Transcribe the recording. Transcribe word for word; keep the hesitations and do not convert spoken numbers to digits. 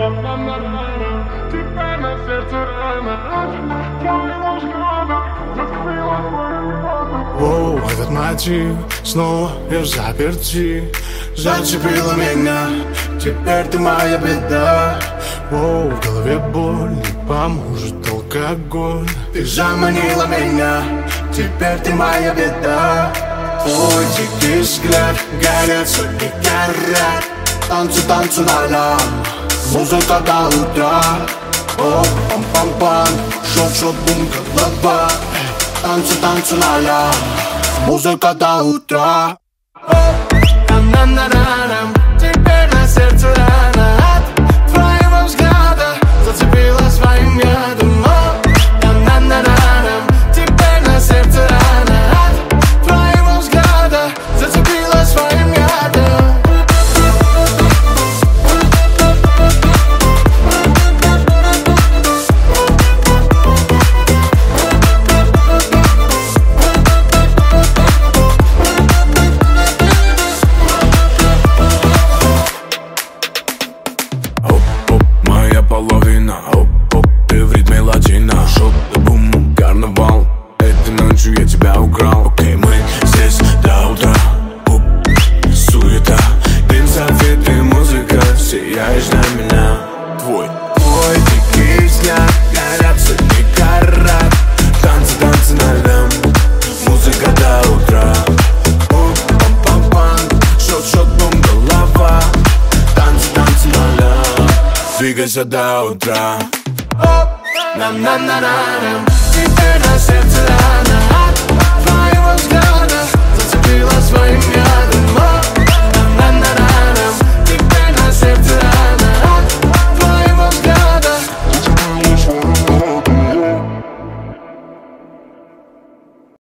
Теперь на сердце рана. Твоего взгляда зацепила своим взглядом. Воу, этот мотив снова я в заперти. Зацепила меня, теперь ты моя беда. Воу, в голове боль, не поможет алкоголь. Ты заманила меня, теперь ты моя беда. Твой дикий взгляд, горят сотни карат. Танцы, танцы ля-ля, музыка до утра. О, пам-пам-пам, шот-шот, бум, голова. Танцы, танцы ля-ля, музыка до утра. На-на-на-на-нам, теперь на сердце рана. От твоего взгляда зацепила своим ядом. На-на-на-на-нам, теперь на сердце рана. От твоего взгляда зацепила своим ядом. Половина, оп-оп, ты в ритме латина. Шот, бум, карнавал, этой ночью я тебя украл. Окей, мы здесь до утра. Оп, суета, дым, салфеты, музыка. Сияешь на меня. Твой, твой дикий взгляд, горят сотни карат. Танцы, танцы на лям, музыка до утра. Оп, пам-пам-пам, шот-шот, бум, голова. Танцы, танцы на лям, двигайся до утра. На-на-на-на-нам, теперь на сердце рана. От твоего взгляда зацепила своим ядом.